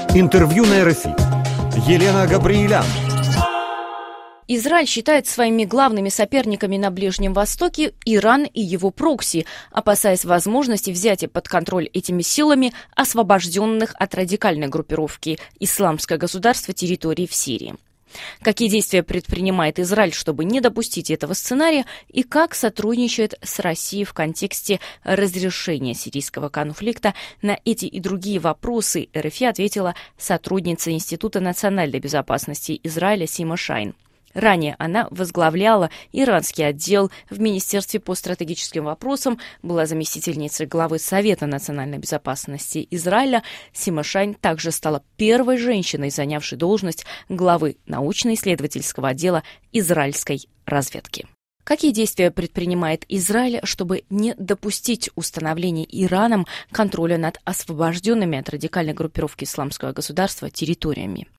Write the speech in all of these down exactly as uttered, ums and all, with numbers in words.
Интервью на эр эф и. Елена Габриэлян. Израиль считает своими главными соперниками на Ближнем Востоке Иран и его прокси, опасаясь возможности взятия под контроль этими силами освобожденных от радикальной группировки «Исламское государство» территорий в Сирии. Какие действия предпринимает Израиль, чтобы не допустить этого сценария, и как сотрудничает с Россией в контексте разрешения сирийского конфликта? На эти и другие вопросы эр эф и ответила сотрудница Института национальной безопасности Израиля Сима Шайн. Ранее она возглавляла иранский отдел в Министерстве по стратегическим вопросам, была заместительницей главы Совета национальной безопасности Израиля. Сима Шайн также стала первой женщиной, занявшей должность главы научно-исследовательского отдела израильской разведки. Какие действия предпринимает Израиль, чтобы не допустить установления Ираном контроля над освобожденными от радикальной группировки Исламского государства территориями?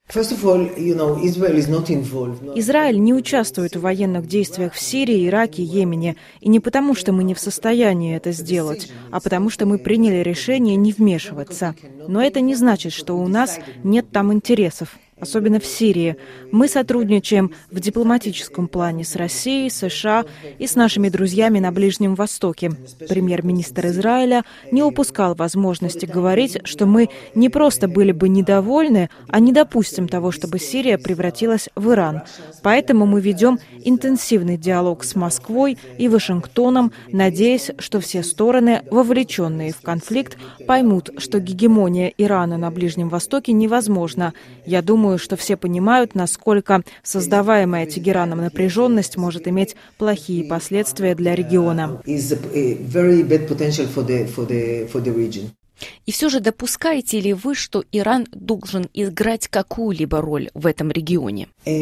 Израиль не участвует в военных действиях в Сирии, Ираке, Йемене. И не потому, что мы не в состоянии это сделать, а потому, что мы приняли решение не вмешиваться. Но это не значит, что у нас нет там интересов. Особенно в Сирии. Мы сотрудничаем в дипломатическом плане с Россией, США и с нашими друзьями на Ближнем Востоке. Премьер-министр Израиля не упускал возможности говорить, что мы не просто были бы недовольны, а не допустим того, чтобы Сирия превратилась в Иран. Поэтому мы ведем интенсивный диалог с Москвой и Вашингтоном, надеясь, что все стороны, вовлеченные в конфликт, поймут, что гегемония Ирана на Ближнем Востоке невозможна. Я думаю, что все понимают, насколько создаваемая Тегераном напряженность может иметь плохие последствия для региона. И все же допускаете ли вы, что Иран должен играть какую-либо роль в этом регионе?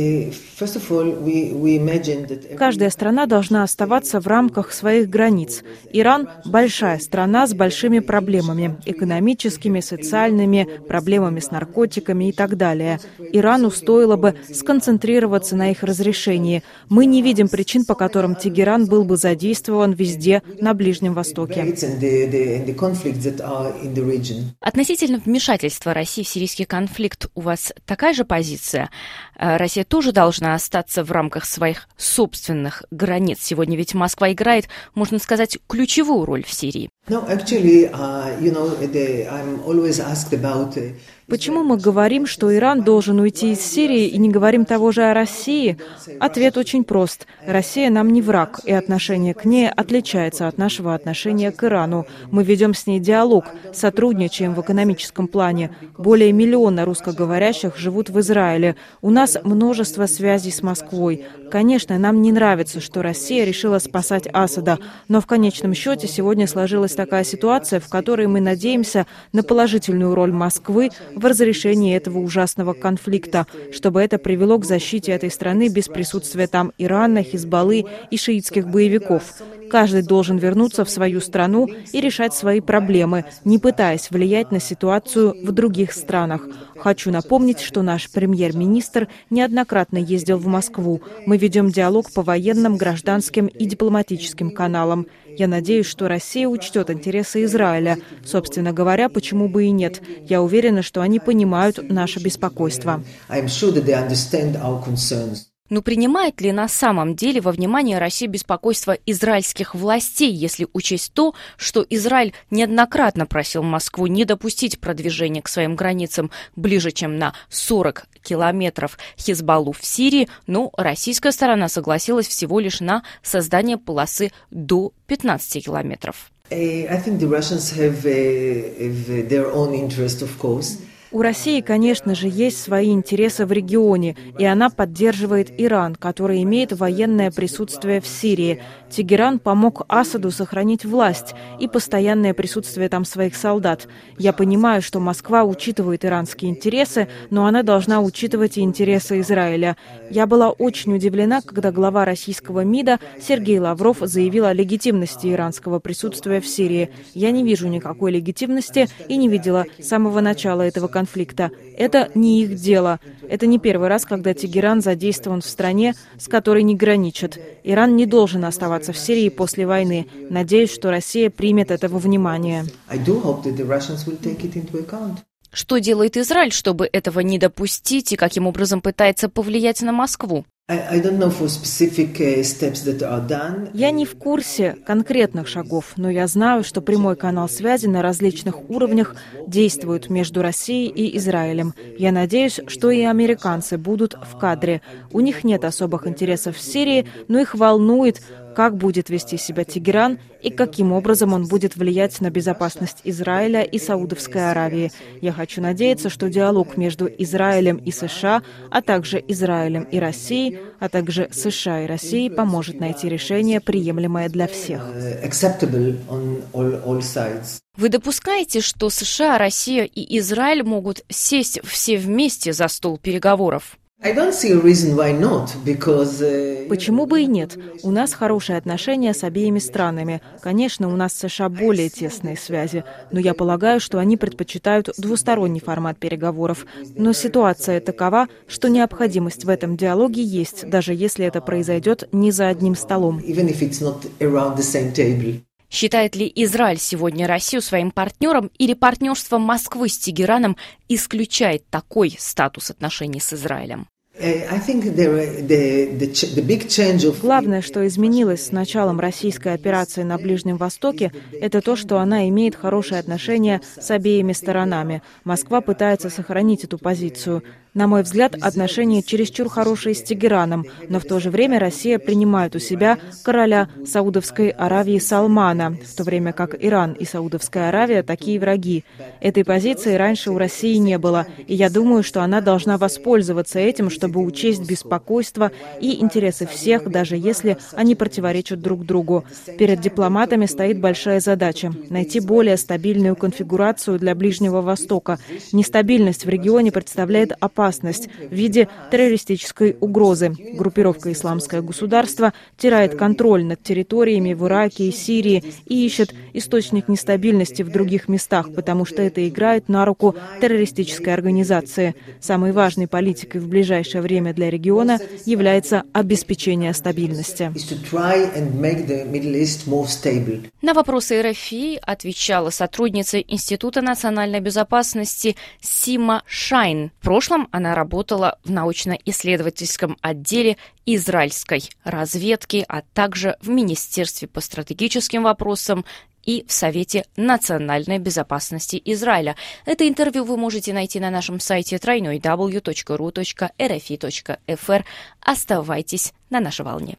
Каждая страна должна оставаться в рамках своих границ. Иран – большая страна с большими проблемами – экономическими, социальными, проблемами с наркотиками и так далее. Ирану стоило бы сконцентрироваться на их разрешении. Мы не видим причин, по которым Тегеран был бы задействован везде на Ближнем Востоке. Относительно вмешательства России в сирийский конфликт у вас такая же позиция? Россия тоже должна остаться в рамках своих собственных границ. Сегодня ведь Москва играет, можно сказать, ключевую роль в Сирии. Почему мы говорим, что Иран должен уйти из Сирии, и не говорим того же о России? Ответ очень прост. Россия нам не враг, и отношение к ней отличается от нашего отношения к Ирану. Мы ведем с ней диалог, сотрудничаем в экономическом плане. Более миллиона русскоговорящих живут в Израиле. У нас множество связей с Москвой. Конечно, нам не нравится, что Россия решила спасать Асада, но в конечном счете сегодня сложилась такая ситуация, в которой мы надеемся на положительную роль Москвы в разрешении этого ужасного конфликта, чтобы это привело к защите этой страны без присутствия там Ирана, Хизбаллы и шиитских боевиков. Каждый должен вернуться в свою страну и решать свои проблемы, не пытаясь влиять на ситуацию в других странах. Хочу напомнить, что наш премьер-министр неоднократно ездил в Москву. Мы ведем диалог по военным, гражданским и дипломатическим каналам. Я надеюсь, что Россия учтет интересы Израиля. Собственно говоря, почему бы и нет? Я уверена, что они понимают наше беспокойство. Но принимает ли на самом деле во внимание Россия беспокойство израильских властей, если учесть то, что Израиль неоднократно просил Москву не допустить продвижения к своим границам ближе, чем на сорок километров Хизбаллу в Сирии, но российская сторона согласилась всего лишь на создание полосы до пятнадцати километров? У России, конечно же, есть свои интересы в регионе, и она поддерживает Иран, который имеет военное присутствие в Сирии. Тегеран помог Асаду сохранить власть и постоянное присутствие там своих солдат. Я понимаю, что Москва учитывает иранские интересы, но она должна учитывать и интересы Израиля. Я была очень удивлена, когда глава российского МИДа Сергей Лавров заявил о легитимности иранского присутствия в Сирии. Я не вижу никакой легитимности и не видела с самого начала этого конфликта. Это не их дело. Это не первый раз, когда Тегеран задействован в стране, с которой не граничит. Иран не должен оставаться в Сирии после войны. Надеюсь, что Россия примет это во внимание. Что делает Израиль, чтобы этого не допустить, и каким образом пытается повлиять на Москву? Я не в курсе конкретных шагов, но я знаю, что прямой канал связи на различных уровнях действует между Россией и Израилем. Я надеюсь, что и американцы будут в кадре. У них нет особых интересов в Сирии, но их волнует, как будет вести себя Тегеран и каким образом он будет влиять на безопасность Израиля и Саудовской Аравии. Я хочу надеяться, что диалог между Израилем и США, а также Израилем и Россией, а также США и Россией поможет найти решение, приемлемое для всех. Вы допускаете, что США, Россия и Израиль могут сесть все вместе за стол переговоров? Почему бы и нет? У нас хорошие отношения с обеими странами. Конечно, у нас с США более тесные связи, но я полагаю, что они предпочитают двусторонний формат переговоров. Но ситуация такова, что необходимость в этом диалоге есть, даже если это произойдет не за одним столом. Считает ли Израиль сегодня Россию своим партнером, или партнерство Москвы с Тегераном исключает такой статус отношений с Израилем? Главное, что изменилось с началом российской операции на Ближнем Востоке, это то, что она имеет хорошие отношения с обеими сторонами. Москва пытается сохранить эту позицию. На мой взгляд, отношения чересчур хорошие с Тегераном, но в то же время Россия принимает у себя короля Саудовской Аравии Салмана, в то время как Иран и Саудовская Аравия такие враги. Этой позиции раньше у России не было, и я думаю, что она должна воспользоваться этим, чтобы учесть беспокойство и интересы всех, даже если они противоречат друг другу. Перед дипломатами стоит большая задача – найти более стабильную конфигурацию для Ближнего Востока. Нестабильность в регионе представляет опасность в виде террористической угрозы. Группировка «Исламское государство» теряет контроль над территориями в Ираке и Сирии и ищет источник нестабильности в других местах, потому что это играет на руку террористической организации. Самой важной политикой в ближайшее время для региона является обеспечение стабильности. На вопросы эр эф и отвечала сотрудница Института национальной безопасности Сима Шайн. В прошлом она работала в научно-исследовательском отделе израильской разведки, а также в Министерстве по стратегическим вопросам и в Совете национальной безопасности Израиля. Это интервью вы можете найти на нашем сайте дабл ю дабл ю дабл ю точка ру точка эр эф и точка эф эр. Оставайтесь на нашей волне.